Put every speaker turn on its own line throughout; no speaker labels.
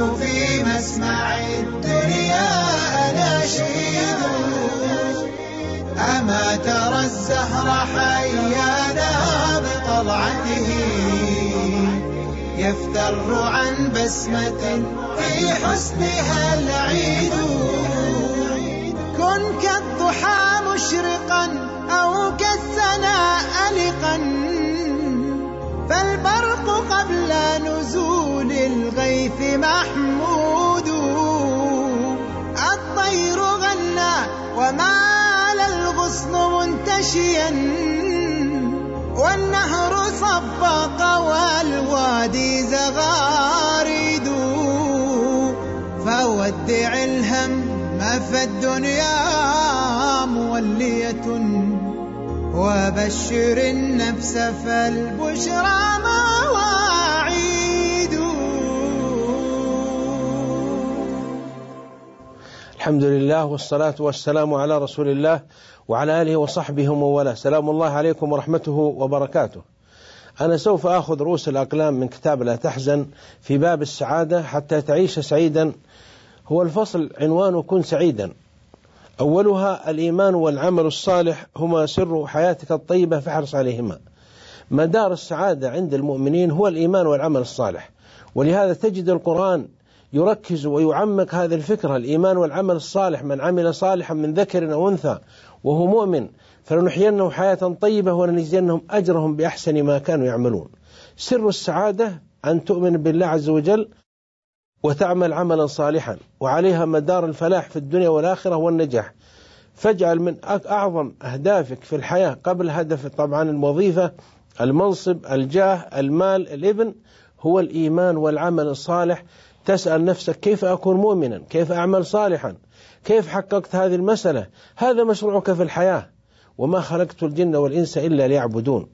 نحن في مسمع الدنيا أناشيد. أما ترى الزهر حيانا بطلعته يفتر عن بسمة في حسنها العيد. كن كالضحى مشرقا أو كالسنا ألقا فالبرق قبل نزول الغيث محمود. الطير غنى ومال الغصن منتشيا والنهر صفق والوادي زغاريد. فودع الهم فالدنيا مولية وبشر النفس فالبشرى مواعيد.
الحمد لله والصلاة والسلام على رسول الله وعلى آله وصحبه ومن. سلام الله عليكم ورحمته وبركاته. أنا سوف أخذ رؤوس الأقلام من كتاب لا تحزن في باب السعادة حتى تعيش سعيدا. هو الفصل عنوانه كن سعيدا. أولها الإيمان والعمل الصالح هما سر حياتك الطيبة فاحرص عليهما. مدار السعادة عند المؤمنين هو الإيمان والعمل الصالح، ولهذا تجد القرآن يركز ويعمق هذه الفكرة، الإيمان والعمل الصالح. من عمل صالحا من ذكر أو أنثى وهو مؤمن فلنحيينه حياة طيبة ولنجزينهم أجرهم بأحسن ما كانوا يعملون. سر السعادة أن تؤمن بالله عز وجل وتعمل عملا صالحا، وعليها مدار الفلاح في الدنيا والآخرة والنجاح. فاجعل من أعظم أهدافك في الحياة قبل هدف طبعا الوظيفة، المنصب، الجاه، المال، الابن، هو الإيمان والعمل الصالح. تسأل نفسك كيف أكون مؤمنا، كيف أعمل صالحا، كيف حققت هذه المسألة. هذا مشروعك في الحياة. وما خلقت الجن والإنس إلا ليعبدون.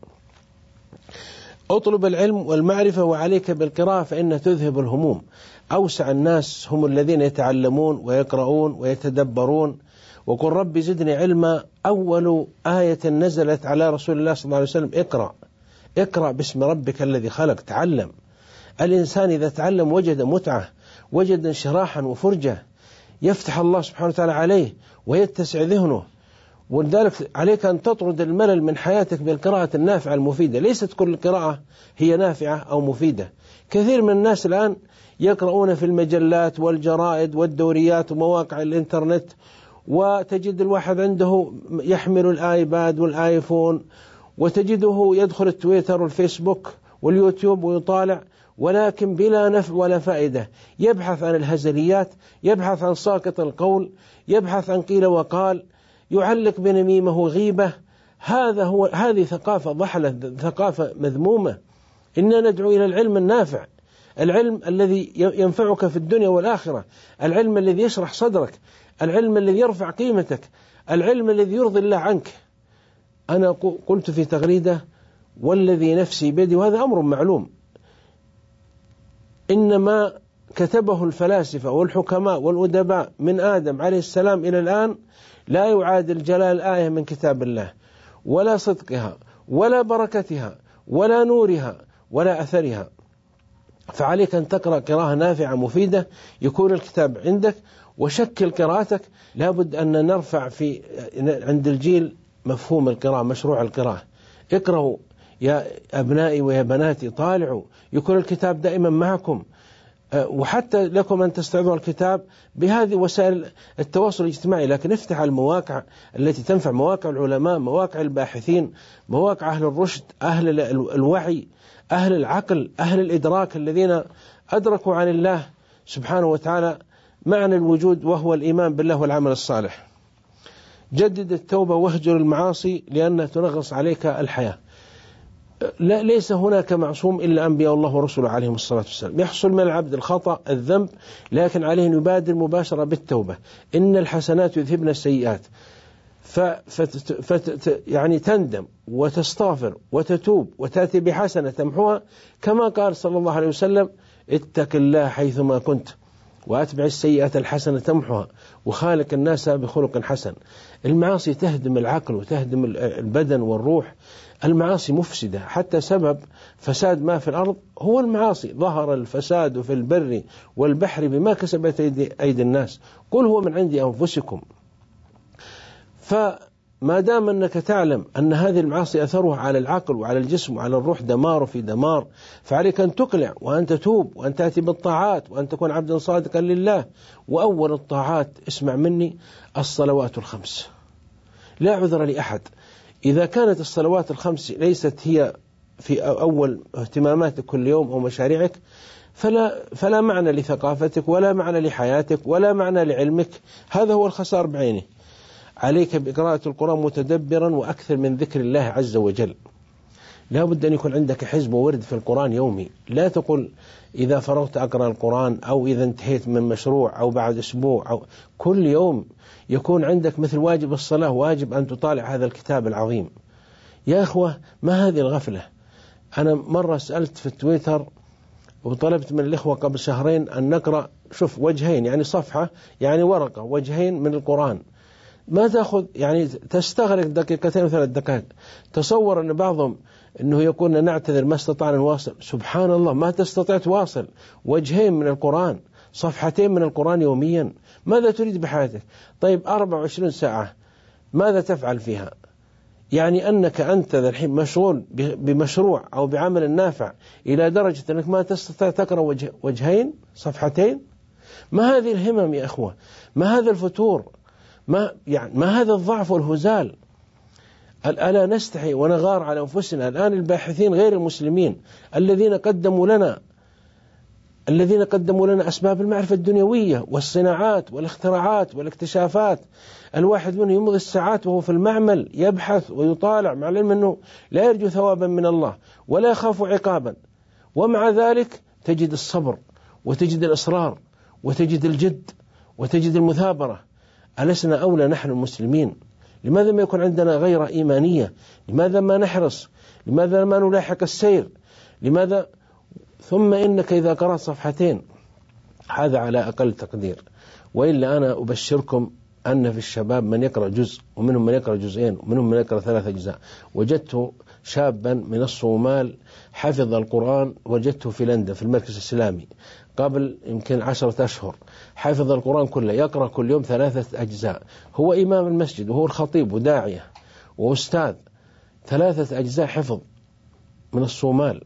اطلب العلم والمعرفة وعليك بالقراءة فإن تذهب الهموم. أوسع الناس هم الذين يتعلمون ويقرؤون ويتدبرون. وقل رب زدني علما. أول آية نزلت على رسول الله صلى الله عليه وسلم اقرأ باسم ربك الذي خلق. تعلم. الإنسان إذا تعلم وجد متعة، وجد انشراحا وفرجة، يفتح الله سبحانه وتعالى عليه ويتسع ذهنه. ولذلك عليك أن تطرد الملل من حياتك بالقراءة النافعة المفيدة. ليست كل قراءة هي نافعة أو مفيدة. كثير من الناس الآن يقرؤون في المجلات والجرائد والدوريات ومواقع الإنترنت، وتجد الواحد عنده يحمل الآيباد والآيفون، وتجده يدخل التويتر والفيسبوك واليوتيوب ويطالع، ولكن بلا نفع ولا فائدة. يبحث عن الهزليات، يبحث عن ساقط القول، يبحث عن قيل وقال، يعلق بنميمة وغيبة. هذه ثقافة ضحلة، ثقافة مذمومة. إننا ندعو إلى العلم النافع، العلم الذي ينفعك في الدنيا والآخرة، العلم الذي يشرح صدرك، العلم الذي يرفع قيمتك، العلم الذي يرضي الله عنك. أنا قلت في تغريدة والذي نفسي بيدي، وهذا أمر معلوم، إنما كتبه الفلاسفة والحكماء والأدباء من آدم عليه السلام إلى الآن لا يعادل جلال آية من كتاب الله، ولا صدقها ولا بركتها ولا نورها ولا أثرها. فعليك أن تقرأ قراءة نافعة مفيدة، يكون الكتاب عندك وشكل قراءتك. لابد أن نرفع عند الجيل مفهوم القراءة، مشروع القراءة. اقرأوا يا أبنائي ويا بناتي، طالعوا، يكون الكتاب دائما معكم. وحتى لكم أن تستعيضوا الكتاب بهذه وسائل التواصل الاجتماعي، لكن افتح المواقع التي تنفع، مواقع العلماء، مواقع الباحثين، مواقع أهل الرشد، أهل الوعي، أهل العقل، أهل الإدراك، الذين أدركوا عن الله سبحانه وتعالى معنى الوجود وهو الإيمان بالله والعمل الصالح. جدد التوبة واهجر المعاصي لأنها تنغص عليك الحياة. ليس هناك معصوم إلا أنبياء الله ورسوله عليهم الصلاة والسلام. يحصل من العبد الخطأ الذنب، لكن عليه أن يبادر مباشرة بالتوبة. إن الحسنات يذهبن السيئات، يعني تندم وتستغفر وتتوب وتأتي بحسنة تمحوها، كما قال صلى الله عليه وسلم اتق الله حيثما كنت. وأتبع السيئة الحسنة تمحها وخالق الناس بخلق حسن. المعاصي تهدم العقل وتهدم البدن والروح. المعاصي مفسدة، حتى سبب فساد ما في الأرض هو المعاصي. ظهر الفساد في البر والبحر بما كسبت أيدي الناس، قل هو من عند أنفسكم. فما دام أنك تعلم أن هذه المعاصي أثرها على العقل وعلى الجسم وعلى الروح دمار في دمار، فعليك أن تقلع وأن تتوب وأن تأتي بالطاعات وأن تكون عبدا صادقا لله. وأول الطاعات اسمع مني الصلوات الخمس، لا عذر لأحد. إذا كانت الصلوات الخمس ليست هي في أول اهتماماتك كل يوم أو مشاريعك، فلا معنى لثقافتك ولا معنى لحياتك ولا معنى لعلمك. هذا هو الخسار بعينه. عليك بقراءة القرآن متدبرا وأكثر من ذكر الله عز وجل. لا بد أن يكون عندك حزب وورد في القرآن يومي. لا تقول إذا فرغت أقرأ القرآن أو إذا انتهيت من مشروع أو بعد أسبوع، أو كل يوم يكون عندك مثل واجب الصلاة واجب أن تطالع هذا الكتاب العظيم. يا أخوة، ما هذه الغفلة؟ أنا مرة سألت في التويتر وطلبت من الإخوة قبل شهرين أن نقرأ شوف وجهين، يعني صفحة يعني ورقة وجهين من القرآن. ما تأخذ يعني تستغرق دقيقتين وثلاث دقائق. تصور أن بعضهم أنه يقول نعتذر ما استطعنا نواصل. سبحان الله، ما تستطيع تواصل وجهين من القرآن، صفحتين من القرآن يوميا. ماذا تريد بحياتك؟ طيب 24 ساعة ماذا تفعل فيها؟ يعني أنك أنت الحين مشغول بمشروع أو بعمل نافع إلى درجة أنك ما تستطيع تقرأ وجهين صفحتين؟ ما هذه الهمم يا أخوة؟ ما هذا الفتور؟ ما هذا الضعف والهزال؟ ألا نستحي ونغار على أنفسنا الآن؟ الباحثين غير المسلمين الذين قدموا لنا أسباب المعرفة الدنيوية والصناعات والاختراعات والاكتشافات. الواحد منهم يمضي الساعات وهو في المعمل يبحث ويطالع، مع العلم أنه لا يرجو ثوابا من الله ولا يخاف عقابا، ومع ذلك تجد الصبر وتجد الإصرار وتجد الجد وتجد المثابرة. ألسنا أولى نحن المسلمين؟ لماذا ما يكون عندنا غير إيمانية؟ لماذا ما نحرص؟ لماذا ما نلاحق السير؟ لماذا؟ ثم إنك إذا قرأت صفحتين هذا على أقل تقدير. وإلا أنا أبشركم أن في الشباب من يقرأ جزء، ومنهم من يقرأ جزئين، ومنهم من يقرأ 3 أجزاء. وجدت شابا من الصومال حفظ القرآن، وجدته في لندن في المركز الإسلامي قبل يمكن 10 أشهر، حفظ القرآن كله، يقرأ كل يوم 3 أجزاء. هو إمام المسجد وهو الخطيب وداعية وأستاذ. 3 أجزاء حفظ من الصومال.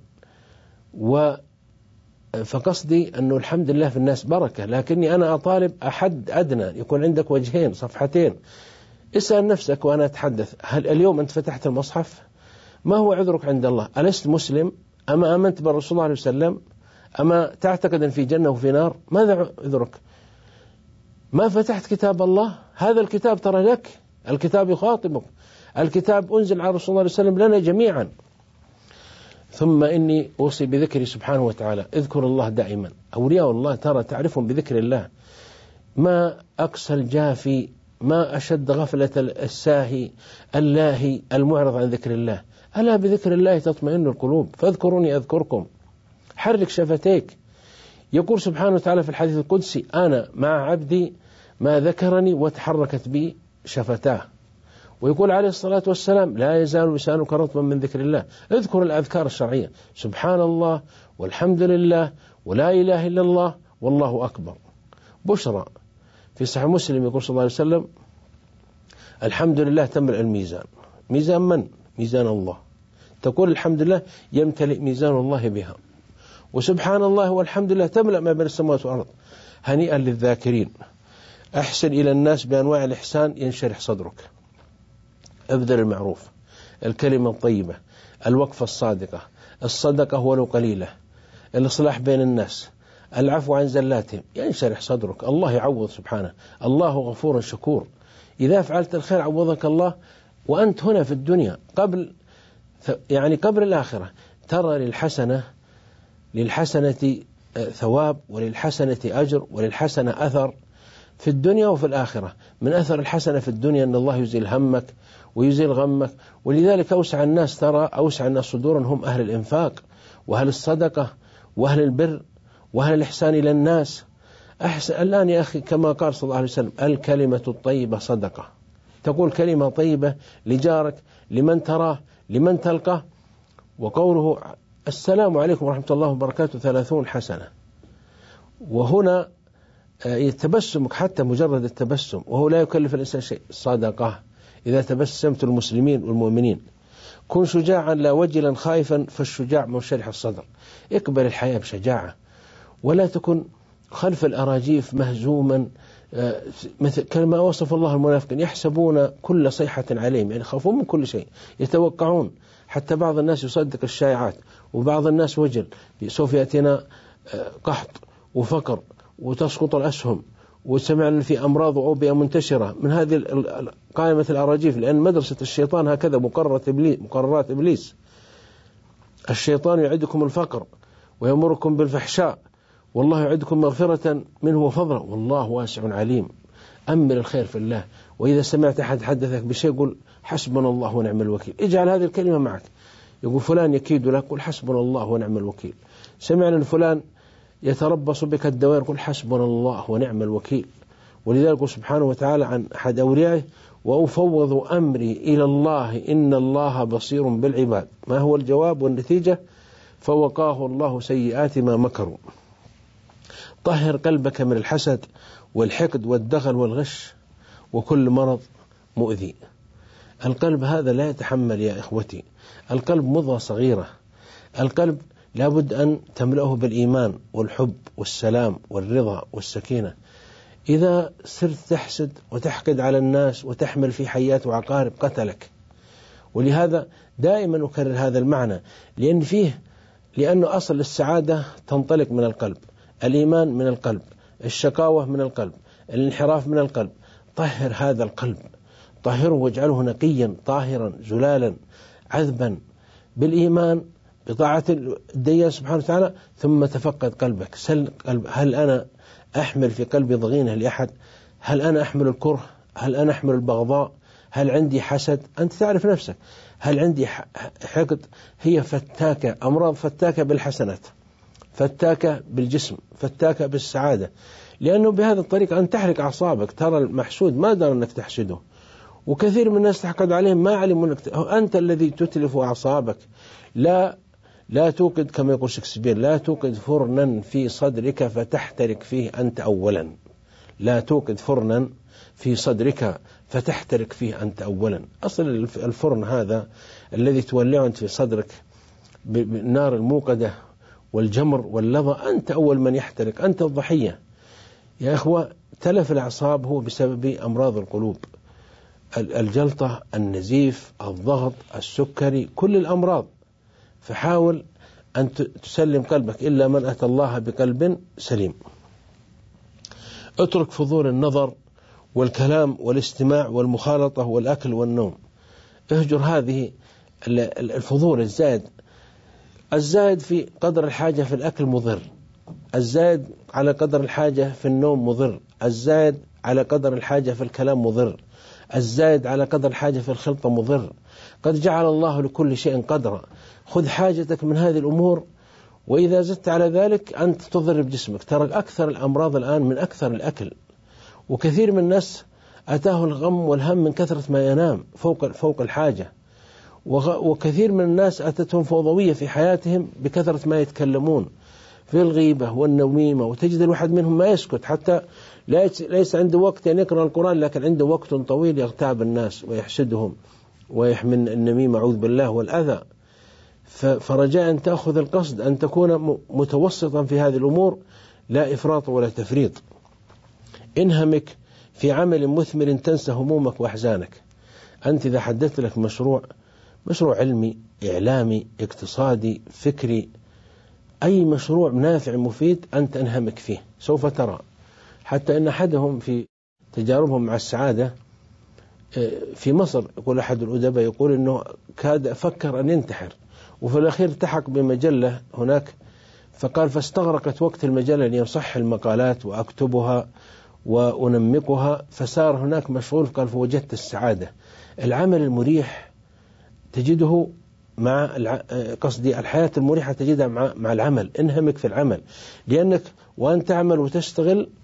فقصدي أنه الحمد لله في الناس بركة، لكني أنا أطالب أحد أدنى يكون عندك وجهين صفحتين. اسأل نفسك وأنا أتحدث، هل اليوم أنت فتحت المصحف؟ ما هو عذرك عند الله؟ ألست مسلم؟ أما آمنت بالرسول صلى الله عليه وسلم؟ أما تعتقد أن في جنة وفي نار؟ ماذا عذرك؟ ما فتحت كتاب الله؟ هذا الكتاب ترى لك، الكتاب يخاطبك، الكتاب أنزل على رسول الله عليه وسلم لنا جميعا. ثم إني أوصي بذكري سبحانه وتعالى. اذكر الله دائما. أولياء الله ترى تعرفهم بذكر الله. ما أقسى الجافي، ما أشد غفلة الساهي اللاهي المعرض عن ذكر الله. ألا بذكر الله تطمئن القلوب، فاذكروني أذكركم. حرك شفتيك. يقول سبحانه وتعالى في الحديث القدسي: أنا مع عبدي ما ذكرني وتحركت بي شفتاه. ويقول عليه الصلاة والسلام: لا يزال لسانك رطبا من ذكر الله. اذكر الأذكار الشرعية: سبحان الله والحمد لله ولا إله إلا الله والله أكبر. بشرى في صحيح مسلم يقول صلى الله عليه وسلم: الحمد لله تملأ الميزان. ميزان من؟ ميزان الله. تقول الحمد لله يمتلئ ميزان الله بها. وسبحان الله والحمد لله تملأ ما بين السماوات والأرض. هنيئا للذاكرين. أحسن إلى الناس بأنواع الإحسان ينشرح صدرك. ابذل المعروف، الكلمة الطيبة، الوقفة الصادقة، الصدقة ولو قليلة، الإصلاح بين الناس، العفو عن زلاتهم، ينشرح صدرك. الله يعوض سبحانه. الله غفور شكور. إذا فعلت الخير عوضك الله وأنت هنا في الدنيا قبل الآخرة. ترى للحسنة ثواب، وللحسنة أجر، وللحسنة أثر في الدنيا وفي الآخرة. من أثر الحسنة في الدنيا أن الله يزيل همك ويزيل غمك. ولذلك أوسع الناس صدورا هم أهل الإنفاق وأهل الصدقة وأهل البر وأهل الإحسان إلى الناس. أحسن الآن يا أخي كما قال صلى الله عليه وسلم الكلمة الطيبة صدقة. تقول كلمة طيبة لجارك، لمن تراه، لمن تلقاه. وقوله السلام عليكم ورحمة الله وبركاته 30 حسنة. وهنا تبسمك حتى مجرد التبسم وهو لا يكلف الإنسان شيء صدقة. إذا تبسمت المسلمين والمؤمنين. كن شجاعا لا وجلا خائفا، فالشجاع منشرح الصدر. اقبل الحياة بشجاعة، ولا تكن خلف الأراجيف مهزوما، مثل كما وصف الله المنافقين يحسبون كل صيحة عليهم، يعني يخافون من كل شيء، يتوقعون. حتى بعض الناس يصدق الشائعات، وبعض الناس وجل سوف يأتينا قحط وفقر وتسقط الأسهم، وسمعنا في أمراض وأوبئة منتشرة من هذه قائمة الأراجيف، لأن مدرسة الشيطان هكذا مقررات إبليس. الشيطان يعدكم الفقر ويأمركم بالفحشاء، والله يعدكم مغفرة منه وفضلا والله واسع عليم. أمل الخير في الله، وإذا سمعت أحد حدثك بشيء قل حسبنا الله ونعم الوكيل. اجعل هذه الكلمة معك. يقول فلان يكيد لك، قل حسبنا الله ونعم الوكيل. سمعنا أن فلان يتربص بك الدوائر، قل حسبنا الله ونعم الوكيل. ولذلك سبحانه وتعالى عن أحد أوليائه وأفوض أمري إلى الله إن الله بصير بالعباد. ما هو الجواب والنتيجة؟ فوقاه الله سيئات ما مكروا. طهر قلبك من الحسد والحقد والدغل والغش وكل مرض مؤذي. القلب هذا لا يتحمل يا إخوتي. القلب مضغة صغيرة. القلب لابد أن تملأه بالإيمان والحب والسلام والرضا والسكينة. إذا صرت تحسد وتحقد على الناس وتحمل في حيات وعقارب قتلك. ولهذا دائما أكرر هذا المعنى، لأنه أصل السعادة تنطلق من القلب، الإيمان من القلب، الشقاوة من القلب، الانحراف من القلب. طهر هذا القلب، طهره واجعله نقيا طاهرا زلالا عذبا بالإيمان بطاعة الديان سبحانه وتعالى. ثم تفقد قلبك، سل قلب، هل أنا أحمل في قلبي ضغينة لأحد؟ هل أنا أحمل الكره؟ هل أنا أحمل البغضاء؟ هل عندي حسد؟ أنت تعرف نفسك. هل عندي حقد؟ هي فتاكة، أمراض فتاكة بالحسنات، فتاكة بالجسم، فتاكة بالسعادة. لأنه بهذا الطريقة أن تحرق أعصابك. ترى المحسود ما دار أنك تحسده، وكثير من الناس تحقد عليهم ما علموا أنك أنت الذي تتلف أعصابك. لا توقد كما يقول شكسبير، لا توقد فرنا في صدرك فتحترق فيه أنت أولا. لا توقد فرنا في صدرك فتحترق فيه أنت أولا. أصل الفرن هذا الذي تولعه أنت في صدرك بالنار الموقدة والجمر واللظى، أنت أول من يحترق، أنت الضحية. يا إخوة، تلف الأعصاب هو بسبب أمراض القلوب، الجلطة، النزيف، الضغط، السكري، كل الأمراض. فحاول أن تسلم قلبك، إلا من أتى الله بقلب سليم. اترك فضول النظر والكلام والاستماع والمخالطة والأكل والنوم. اهجر هذه الفضول الزائد في قدر الحاجة في الأكل مضر، الزائد على قدر الحاجة في النوم مضر، الزائد على قدر الحاجة في الكلام مضر، الزائد على قدر الحاجة في الخلطة مضر. قد جعل الله لكل شيء قدرا. خذ حاجتك من هذه الأمور، وإذا زدت على ذلك أنت تضر بجسمك. ترى أكثر الأمراض الآن من أكثر الأكل، وكثير من الناس أتاه الغم والهم من كثرة ما ينام فوق الحاجة، وكثير من الناس أتتهم فوضوية في حياتهم بكثرة ما يتكلمون في الغيبة والنميمة. وتجد الواحد منهم ما يسكت، حتى ليس عنده وقت أن يقرأ القرآن، لكن عنده وقت طويل يغتاب الناس ويحسدهم ويحمل النميمة أعوذ بالله والأذى. فرجاء أن تأخذ القصد أن تكون متوسطا في هذه الأمور، لا إفراط ولا تفريط. انهمك في عمل مثمر تنسى همومك وأحزانك. أنت إذا حددت لك مشروع علمي، إعلامي، اقتصادي، فكري، أي مشروع نافع مفيد، أنت انهمك فيه. سوف ترى حتى أن أحدهم في تجاربهم مع السعادة في مصر، يقول أحد الأدباء يقول أنه كاد فكر أن ينتحر، وفي الأخير التحق بمجلة هناك، فقال فاستغرقت وقت المجلة أن يصح المقالات وأكتبها وأنمقها، فصار هناك مشغول. قال فوجدت السعادة. العمل المريح تجده مع قصدي الحياة المريحة تجدها مع العمل. انهمك في العمل، لأنك وأن تعمل وتشتغل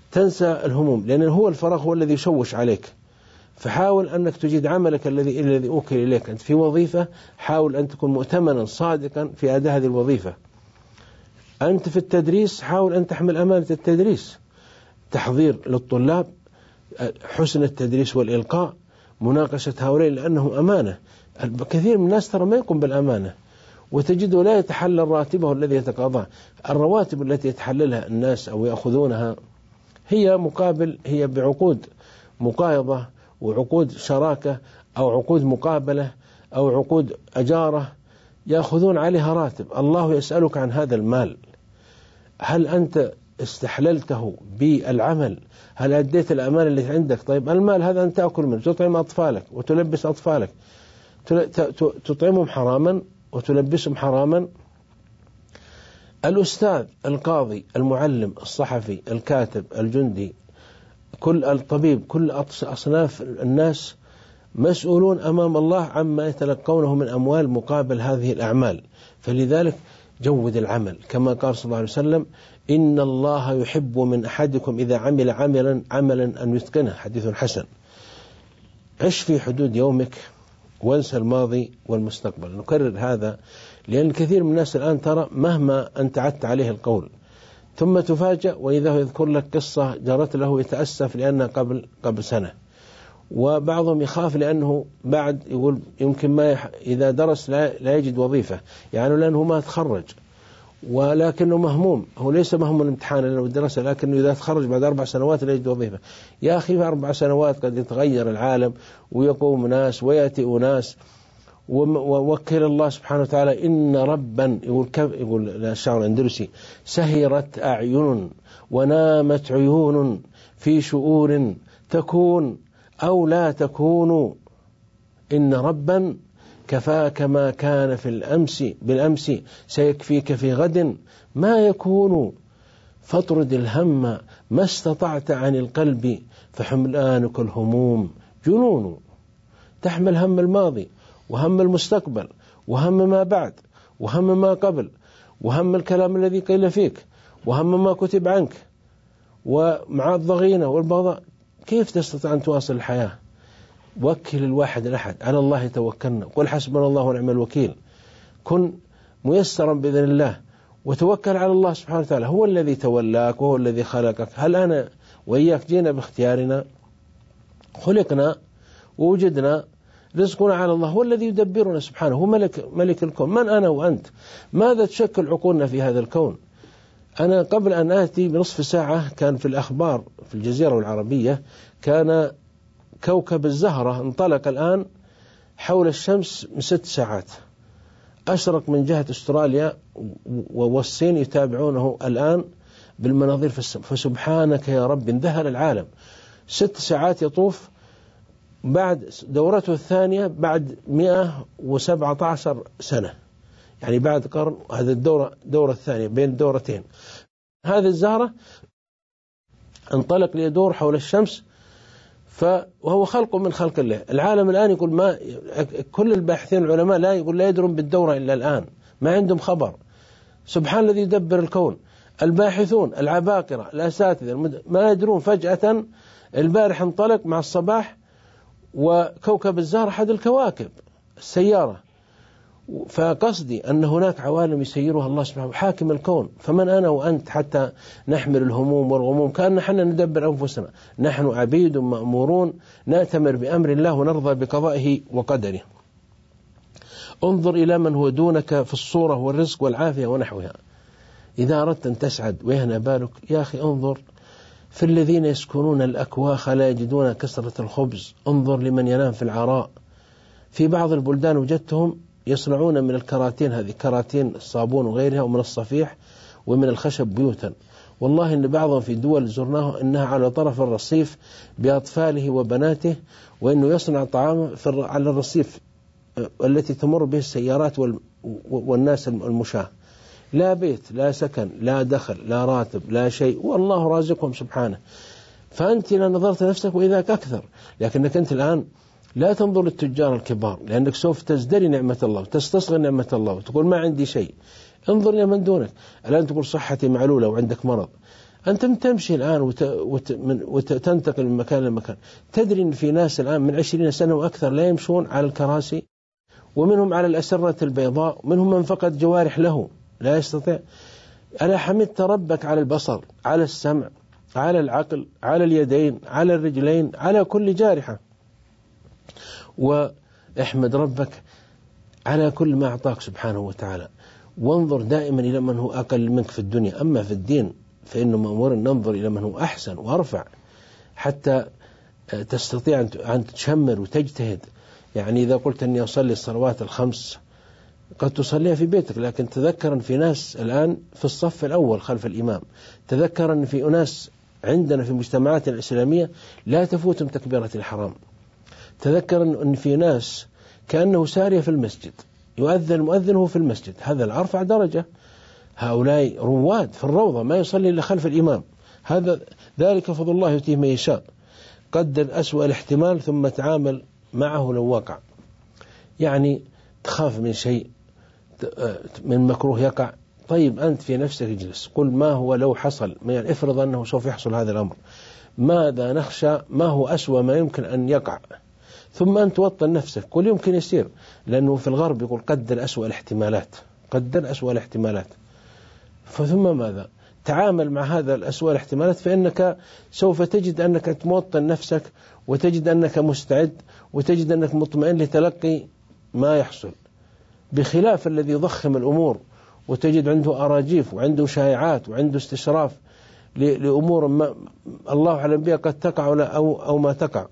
تنسى الهموم، لأن هو الفراغ هو الذي يشوش عليك. فحاول أنك تجيد عملك الذي أوكل إليك. أنت في وظيفة، حاول أن تكون مؤتمنا صادقا في أداء هذه الوظيفة. أنت في التدريس، حاول أن تحمل أمانة التدريس، تحضير للطلاب، حسن التدريس والإلقاء، مناقشة هؤلاء لأنهم أمانة. كثير من الناس ترى ما يقوم بالأمانة، وتجده لا يتحلل راتبه الذي يتقاضاه. الرواتب التي يتحللها الناس أو يأخذونها هي بعقود مقايضة وعقود شراكة أو عقود مقابلة أو عقود أجارة يأخذون عليها راتب. الله يسألك عن هذا المال، هل أنت استحللته بالعمل؟ هل أديت الأمانة اللي عندك؟ طيب المال هذا أنت تأكل منه، تطعم أطفالك وتلبس أطفالك، تطعمهم حراما وتلبسهم حراما. الأستاذ، القاضي، المعلم، الصحفي، الكاتب، الجندي، كل الطبيب، كل أصناف الناس مسؤولون أمام الله عما يتلقونه من أموال مقابل هذه الأعمال. فلذلك جود العمل، كما قال صلى الله عليه وسلم: إن الله يحب من أحدكم إذا عمل عملا أن يتقنه، حديث حسن. عش في حدود يومك وانسى الماضي والمستقبل. نكرر هذا لأن كثير من الناس الآن ترى مهما أنت عدت عليه القول ثم تفاجأ وإذا يذكر لك قصة جرت له يتأسف لأنها قبل سنة، وبعضهم يخاف لأنه بعد يقول يمكن إذا درس لا يجد وظيفة، يعني لأنه ما تخرج، ولكنه مهموم. هو ليس مهموم الامتحان لأنه الدراسة، لكنه إذا تخرج بعد 4 سنوات لا يجد وظيفة. يا أخي في 4 سنوات قد يتغير العالم ويقوم ناس ويأتي أناس، ووكل الله سبحانه وتعالى: إن ربا، يقول الشاعر الأندلسي: سهرت أعين ونامت عيون في شؤون تكون أو لا تكون، إن ربا كفاك ما كان بالأمس سيكفيك في غد ما يكون، فاطرد الهم ما استطعت عن القلب فحملانك الهموم جنون. تحمل هم الماضي وهم المستقبل وهم ما بعد وهم ما قبل وهم الكلام الذي قيل فيك وهم ما كتب عنك، ومع الضغينة والبغضاء، كيف تستطيع أن تواصل الحياة؟ وكل الواحد الأحد، على الله توكلنا، قل حسبنا الله ونعم الوكيل. كن ميسرا بإذن الله وتوكل على الله سبحانه وتعالى، هو الذي تولاك وهو الذي خلقك. هل أنا وإياك جينا باختيارنا؟ خلقنا ووجدنا، رزقنا على الله، هو الذي يدبرنا سبحانه، هو ملك الكون. من أنا وأنت؟ ماذا تشكل عقولنا في هذا الكون؟ أنا قبل أن آتي بنصف ساعة كان في الأخبار في الجزيرة العربية كان كوكب الزهرة انطلق الآن حول الشمس من 6 ساعات، أشرق من جهة أستراليا والصين يتابعونه الآن بالمناظير في السماء. فسبحانك يا رب، انذهل العالم. 6 ساعات يطوف، بعد دورته الثانية بعد 117 سنة، يعني بعد قرن. هذا الدورة الثانية بين دورتين. هذه الزهرة انطلق ليدور حول الشمس، وهو خلق من خلق الله. العالم الآن يقول كل الباحثين العلماء لا يدرون بالدورة إلا الآن، ما عندهم خبر. سبحان الذي يدبر الكون. الباحثون العباقرة الأساتذة ما يدرون، فجأة البارح انطلق مع الصباح وكوكب الزهرة أحد الكواكب السيارة. فقصدي أن هناك عوالم يسيرها الله سبحانه حاكم الكون. فمن أنا وأنت حتى نحمل الهموم والغموم؟ كأن نحن ندبر أنفسنا، نحن عبيد مأمورون نأتمر بأمر الله ونرضى بقضائه وقدره. انظر إلى من هو دونك في الصورة والرزق والعافية ونحوها. إذا أردت أن تسعد ويهنى بالك يا أخي، انظر في الذين يسكنون الأكواخ لا يجدون كسرة الخبز، انظر لمن ينام في العراء. في بعض البلدان وجدتهم يصنعون من الكراتين، هذه كراتين الصابون وغيرها، ومن الصفيح ومن الخشب بيوتا. والله إن بعضهم في دول زرناه إنها على طرف الرصيف بأطفاله وبناته، وإنه يصنع طعام على الرصيف التي تمر به السيارات والناس المشاة. لا بيت، لا سكن، لا دخل، لا راتب، لا شيء، والله رازقهم سبحانه. فأنت إذا نظرت نفسك وإذاك أكثر. لكنك أنت الآن لا تنظر للتجار الكبار، لأنك سوف تزدري نعمة الله وتستصغر نعمة الله وتقول ما عندي شيء. انظر إلى من دونك. الآن تقول صحتي معلولة وعندك مرض، أنت تمشي الآن وتنتقل من مكان لمكان، تدري أن في ناس الآن من 20 سنة وأكثر لا يمشون على الكراسي، ومنهم على الأسرة البيضاء، ومنهم من فقد جوارح له لا يستطيع. ألا حمدت ربك على البصر، على السمع، على العقل، على اليدين، على الرجلين، على كل جارحة، واحمد ربك على كل ما أعطاك سبحانه وتعالى. وانظر دائما إلى من هو أقل منك في الدنيا. أما في الدين فإنه مأمور ننظر إلى من هو أحسن وأرفع حتى تستطيع أن تشمر وتجتهد. يعني إذا قلت أني أصلي الصلوات الخمس قد تصليها في بيتك، لكن تذكر أن في ناس الآن في الصف الأول خلف الإمام، تذكر أن في أناس عندنا في المجتمعات الإسلامية لا تفوتهم تكبيرة الحرام، تذكر أن في ناس كأنه سارية في المسجد، يؤذن المؤذن وهو في المسجد، هذا الأرفع درجة. هؤلاء رواد في الروضة ما يصلي إلا خلف الإمام، ذلك فضل الله يؤتيه من يشاء. قدر أسوأ الاحتمال ثم تعامل معه لو وقع. يعني تخاف من شيء، من مكروه يقع، طيب أنت في نفسك اجلس قل ما هو لو حصل، يعني افرض أنه سوف يحصل هذا الأمر، ماذا نخشى، ما هو أسوأ ما يمكن أن يقع، ثم أنت توطن نفسك قل يمكن يصير. لأنه في الغرب يقول قدر أسوأ الاحتمالات، قدر أسوأ الاحتمالات، فثم ماذا؟ تعامل مع هذا الأسوأ الاحتمالات، فإنك سوف تجد أنك توطن نفسك، وتجد أنك مستعد، وتجد أنك مطمئن لتلقي ما يحصل، بخلاف الذي يضخم الأمور وتجد عنده أراجيف وعنده شائعات وعنده استشراف لأمور ما الله أعلم بها قد تقع أو ما تقع.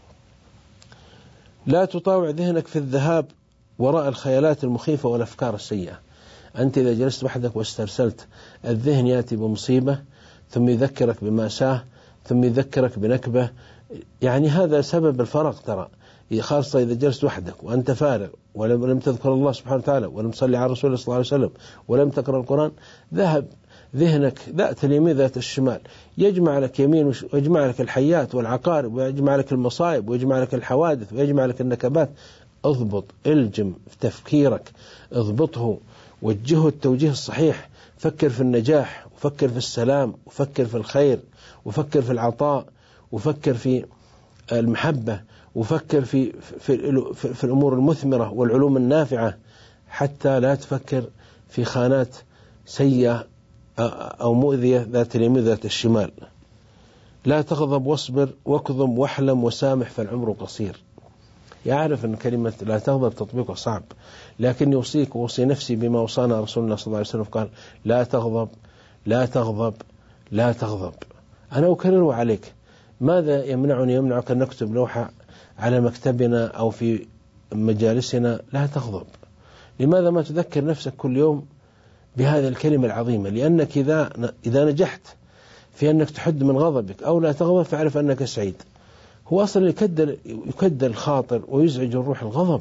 لا تطاوع ذهنك في الذهاب وراء الخيالات المخيفة والأفكار السيئة. أنت إذا جلست وحدك واسترسلت، الذهن يأتي بمصيبة ثم يذكرك بمأساة ثم يذكرك بنكبة، يعني هذا سبب الفرق ترى، خاصة إذا جلست وحدك وأنت فارغ ولم تذكر الله سبحانه وتعالى ولم تصلي على رسول الله صلى الله عليه وسلم ولم تقرأ القرآن، ذهب ذهنك ذات اليمين ذات الشمال، يجمع لك يمين ويجمع لك الحيات والعقارب ويجمع لك المصائب ويجمع لك الحوادث ويجمع لك النكبات. اضبط، الجم في تفكيرك، اضبطه، وجهه التوجيه الصحيح، فكر في النجاح وفكر في السلام وفكر في الخير وفكر في العطاء وفكر في المحبة وفكر في الأمور المثمرة والعلوم النافعة، حتى لا تفكر في خانات سيئة أو مؤذية ذات اليمين ذات الشمال. لا تغضب واصبر واكظم واحلم وسامح فالعمر قصير. يعرف أن كلمة لا تغضب تطبيقها صعب، لكن يوصيك ووصي نفسي بما وصانا رسول الله صلى الله عليه وسلم، قال لا تغضب لا تغضب لا تغضب. أنا أكرر عليك، ماذا يمنعك أن نكتب لوحة على مكتبنا أو في مجالسنا لا تغضب؟ لماذا ما تذكر نفسك كل يوم بهذه الكلمة العظيمة؟ لأنك إذا نجحت في أنك تحد من غضبك أو لا تغضب فاعرف أنك سعيد. هو أصلا يكدر الخاطر ويزعج الروح الغضب،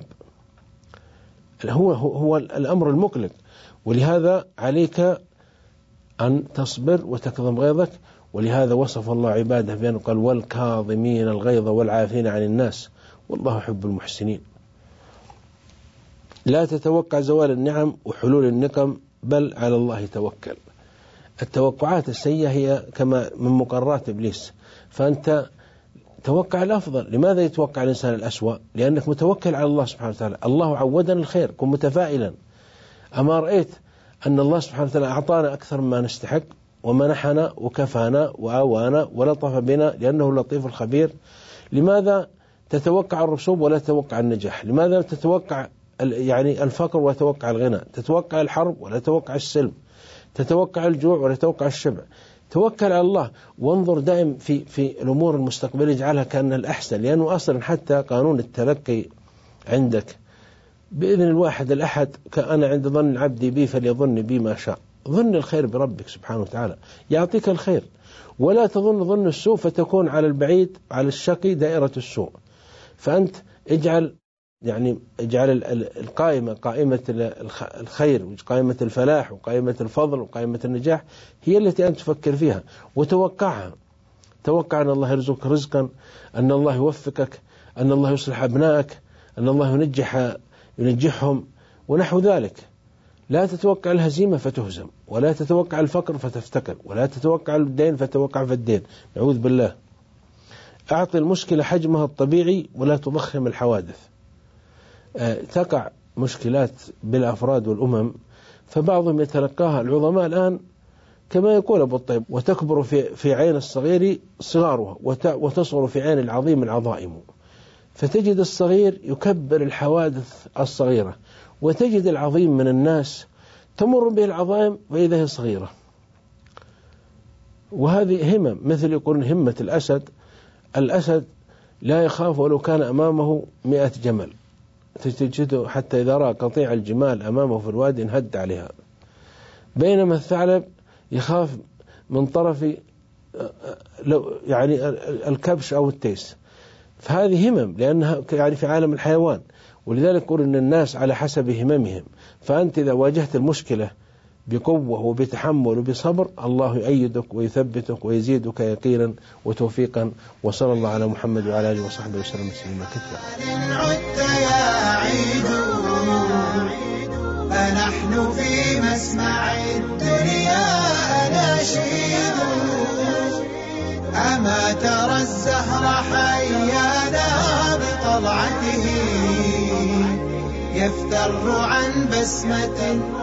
هو الأمر المقلق، ولهذا عليك أن تصبر وتكظم غيظك. ولهذا وصف الله عباده بأنه قال والكاظمين الغيظ والعافين عن الناس والله يحب المحسنين. لا تتوقع زوال النعم وحلول النقم، بل على الله توكل. التوقعات السيئة هي كما من مقرات إبليس، فأنت توقع الأفضل. لماذا يتوقع الإنسان الأسوأ؟ لأنك متوكل على الله سبحانه وتعالى. الله عودنا الخير، كن متفائلا. أما رأيت أن الله سبحانه وتعالى أعطانا أكثر مما نستحق ومنحنا وكفانا وآوانا ولطف بنا لأنه اللطيف الخبير، لماذا تتوقع الرسوب ولا تتوقع النجاح؟ لماذا تتوقع الفقر ولا تتوقع الغنى؟ تتوقع الحرب ولا تتوقع السلم؟ تتوقع الجوع ولا تتوقع الشبع؟ توكل على الله وانظر دائم في الأمور المستقبلية، اجعلها كأن الأحسن، لأنه أصلا حتى قانون التلقي عندك بإذن الواحد الأحد، كأنا عند ظن العبد بي فليظن بي ما شاء. ظن الخير بربك سبحانه وتعالى يعطيك الخير، ولا تظن ظن السوء فتكون على البعيد على الشقي دائرة السوء. فأنت اجعل القائمة قائمة الخير وقائمة الفلاح وقائمة الفضل وقائمة النجاح هي التي أنت تفكر فيها وتوقعها. توقع أن الله يرزقك رزقا، أن الله يوفقك، أن الله يصلح أبنائك، أن الله ينجحهم ونحو ذلك. لا تتوقع الهزيمة فتهزم، ولا تتوقع الفقر فتفتقر، ولا تتوقع الدين فتوقع في الدين، نعوذ بالله. أعطي المشكلة حجمها الطبيعي ولا تضخم الحوادث. تقع مشكلات بالأفراد والأمم، فبعضهم يتلقاها العظماء الآن كما يقول أبو الطيب: وتكبر في عين الصغير صغارها وتصغر في عين العظيم العظائم. فتجد الصغير يكبر الحوادث الصغيرة، وتجد العظيم من الناس تمر به العظائم وإذا هي صغيرة. وهذه همم، مثل يقول همة الأسد لا يخاف ولو كان أمامه 100 جمل، تجده حتى إذا رأى قطيع الجمال أمامه في الوادي انهد عليها. بينما الثعلب يخاف من طرف يعني الكبش أو التيس. فهذه همم، لأنها يعني في عالم الحيوان. ولذلك يقول إن الناس على حسب هممهم. فأنت إذا واجهت المشكلة بقوة وبتحمل وبصبر، الله يؤيدك ويثبتك ويزيدك يقينا وتوفيقا. وصلى الله على محمد وعلى آله وصحبه وسلم تسليما كثيرا.
عدت يا عيد فنحن في مسمع الدنيا أناشيد. أما ترى الزهر حيانا بطلعته يفتر عن بسمة